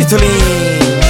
Lito Lins.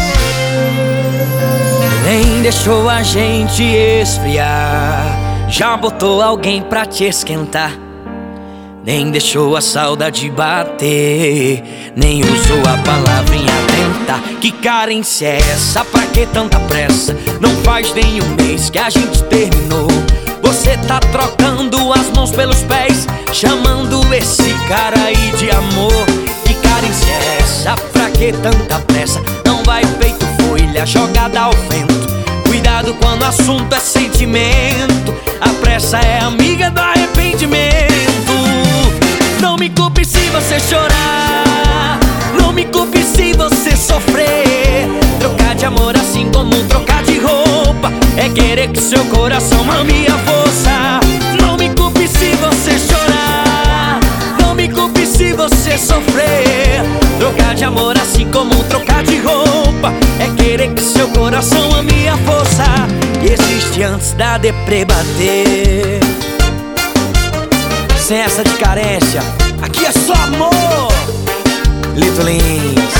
Nem deixou a gente esfriar, já botou alguém pra te esquentar. Nem deixou a saudade bater, nem usou a palavrinha tentar. Que carência é essa? Pra que tanta pressa? Não faz nem um mês que a gente terminou. Você tá trocando as mãos pelos pés, chamando esse cara aí de amor. Que carência é essa? Pra que tanta pressa? Não vai feito folha jogada ao vento. Cuidado quando o assunto é sentimento, a pressa é amiga do arrependimento. Não me culpe se você chorar, não me culpe se você sofrer. Trocar de amor assim como trocar de roupa é querer que seu coração ame a força. Não me culpe se você chorar, não me culpe se você sofrer. Trocar de amor assim como trocar de roupa é querer que seu coração ame a força. E existe antes da deprê bater. Sem essa de carência, aqui é só amor. Lito Lins.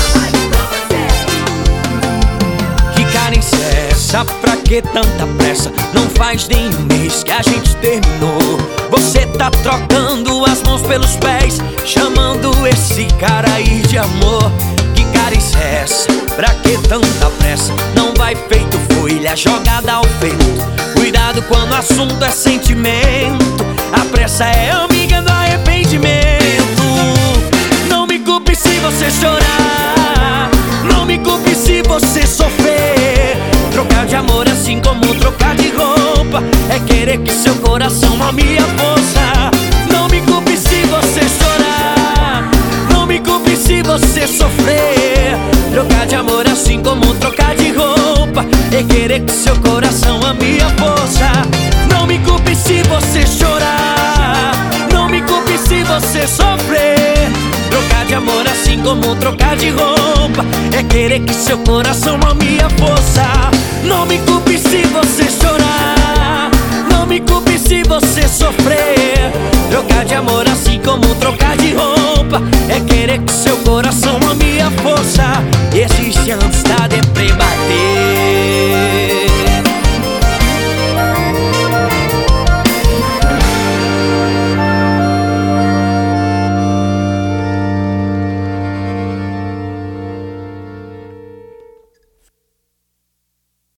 Que carência é essa? Pra que tanta pressa? Não faz nem um mês que a gente terminou. Você tá trocando as mãos pelos pés, chamando esse cara aí de amor. Que carência é essa? Pra que tanta pressa? Não vai feito folha jogada ao vento. Cuidado quando o assunto é sentimento, a pressa é amiga do arrependimento. Não me culpe se você chorar, não me culpe se você sofrer. Trocar de amor assim como trocar de roupa é querer que seu coração ame a força. Não me culpe se você chorar, não me culpe se você sofrer. Trocar de amor assim como trocar de roupa é querer que seu coração ame a força. Não me culpe se você chorar, não me culpe se você sofrer. Trocar de amor assim como trocar de roupa é querer que seu coração ame a força. Não me culpe se você chorar, não me culpe se você sofrer. Trocar de amor assim como trocar de roupa é querer que seu coração ame a força.